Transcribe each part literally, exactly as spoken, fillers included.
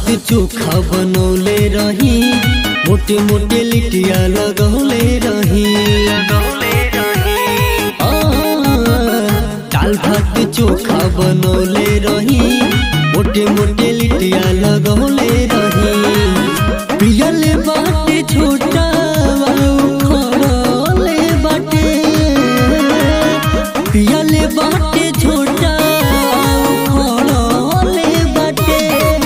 भात चोखा बनौले रही, मोटे मोटे लिटिया लगौले रही। दाल भात चोखा बनौले रही, मोटे मोटे लिटिया लगौले रही। पियले बाटे छोटा खड़ले बाटे, पियले बाटे छोटा खड़ले बाटे।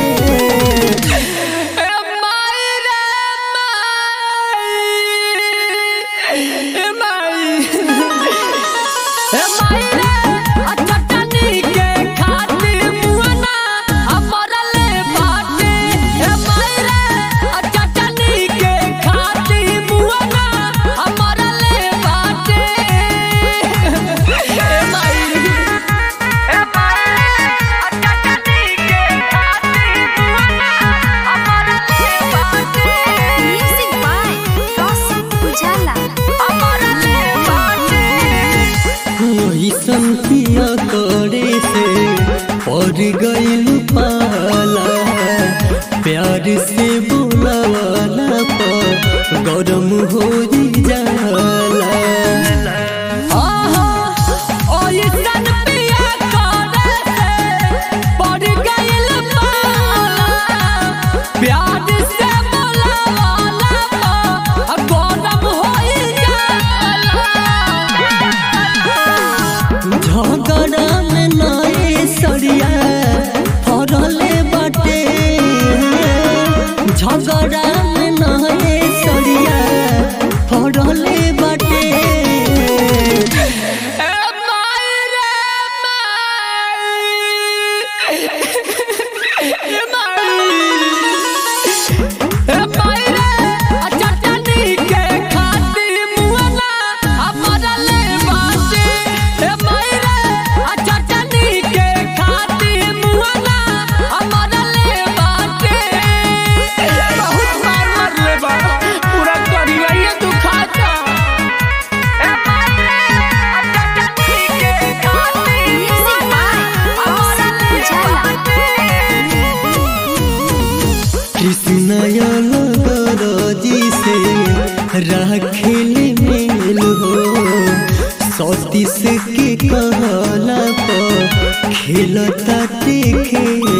संतिया करे से पड़ गइल पाला, प्यार से बुलावाला पर गरम हो जाला। झगड़ा में नए सरिया फरले बाटे, झगड़ा में नए सरिया फरले बाटे। कृष्णया जी से राखेले मेल हो, सतीश के कहला पर खेलता खेल।